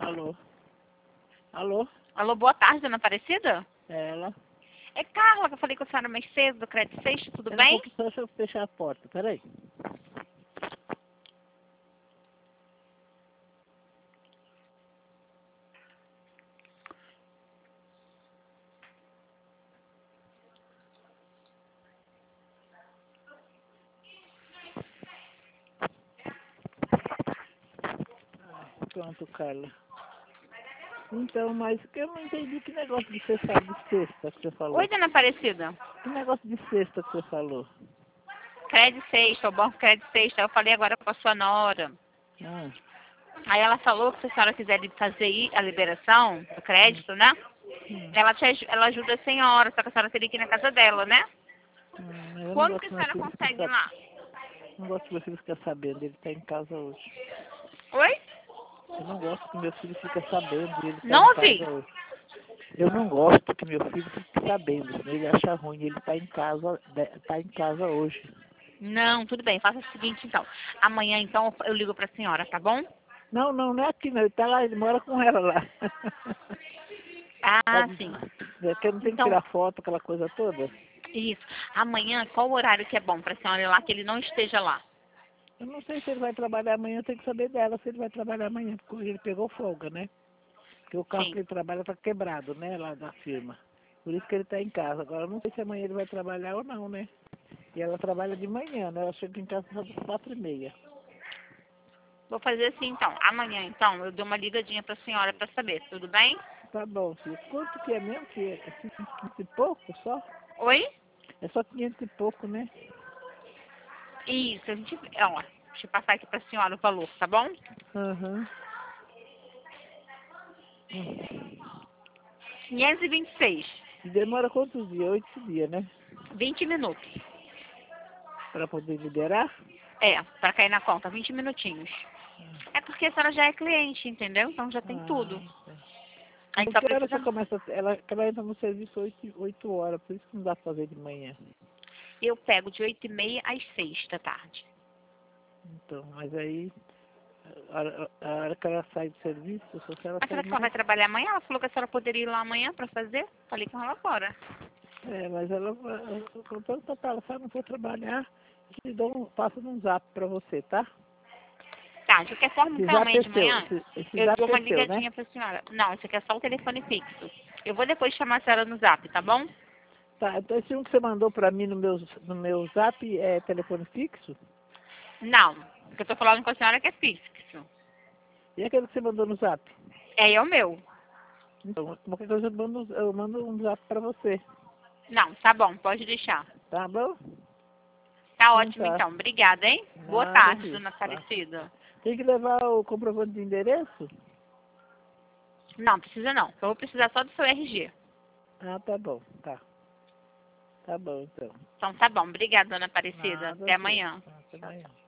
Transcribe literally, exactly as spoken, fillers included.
Alô? Alô? Alô, boa tarde, dona Aparecida? É ela? É Carla, que eu falei com a senhora mais cedo, do Crédito Sexto, tudo Pera um bem? pouco, só deixa eu fechar a porta, peraí. Pronto, Carla. Então, mas que eu não entendi que negócio de você sabe de sexta que você Oi, falou. dona Aparecida. Que negócio de sexta que você falou? Crédito Sexto, o Banco Crédito Sexto, eu falei agora com a sua nora. Ah, Aí ela falou que se a senhora quiser fazer a liberação do crédito, né? hum, Ela, te, aju- ela ajuda a senhora, só que a senhora teria que ir na casa dela, né? hum, mas eu não Quando que gosto a que meu senhora filho fique consegue ir sab... lá? não gosto que meu filho fique sabendo, ele tá em casa hoje. Oi? Eu não gosto que meu filho fique sabendo, ele tá Não em ouvi. casa hoje. Eu não gosto que meu filho fique sabendo, senão ele acha ruim, ele tá em casa, de- tá em casa hoje. Não, tudo bem, faça o seguinte então. Amanhã então eu ligo pra senhora, tá bom? Não, não, não é aqui não, ele tá lá, ele mora com ela lá. Ah, Sabe, sim. é que não tem que Então, tirar foto, aquela coisa toda. isso. Amanhã, qual o horário que é bom pra senhora ir lá, que ele não esteja lá? Eu não sei se ele vai trabalhar amanhã, eu tenho que saber dela se ele vai trabalhar amanhã, porque hoje ele pegou folga, né? Porque o carro Sim. que ele trabalha tá quebrado, né, lá da firma. Por isso que ele tá em casa. Agora eu não sei se amanhã ele vai trabalhar ou não, né? E ela trabalha de manhã, né? Ela chega em casa às quatro e meia. Vou fazer assim então. Amanhã então eu dou uma ligadinha pra senhora pra saber, tudo bem? Tá bom, filho. Quanto que é mesmo? Que é quinhentos e pouco só? Oi? É só quinhentos e pouco, né? Isso, a gente. Ó, deixa eu passar aqui pra senhora o valor, tá bom? Aham. Hum. quinhentos e vinte e seis. E demora quantos dias? Oito dias, né? vinte minutos. Pra poder liberar? É, pra cair na conta, vinte minutinhos. É porque a senhora já é cliente, entendeu? Então já tem tudo. Ah, tá. A gente Mas só que hora você precisa. começa? Ela, ela entra no serviço oito, oito horas, por isso que não dá pra fazer de manhã. Eu pego de oito e meia às seis da tarde. Então, mas aí, a hora, a hora que ela sai do serviço, só se ela A sair senhora que ela vai mais. trabalhar amanhã, ela falou que a senhora poderia ir lá amanhã pra fazer. Falei com ela agora. É, mas ela, eu tô perguntando pra ela, se ela não for trabalhar, te dou um, passo num zap pra você, tá? Tá, de qualquer forma, Esse então zap amanhã é de seu, manhã, esse, esse eu zap dou é uma seu, né? ligadinha pra senhora. Não, esse aqui é só o telefone fixo. Eu vou depois chamar a senhora no zap, tá bom? Tá, então esse um que você mandou pra mim no meu, no meu zap é telefone fixo? Não, o que eu tô falando com a senhora é que é fixo. E aquele que você mandou no zap? É, é o meu. Então, qualquer coisa eu mando, eu mando um zap pra você, Não, tá bom, pode deixar. tá bom? Tá Então ótimo tá. então, obrigada, hein? Boa Nada, tarde, filho. dona Tá. Aparecida. Tem que levar o comprovante de endereço? Não, precisa não. Eu vou precisar só do seu R G. Ah, tá bom. Tá. Tá bom, então. Então tá bom, obrigada, dona Aparecida. Nada, Até filho. amanhã. Até amanhã.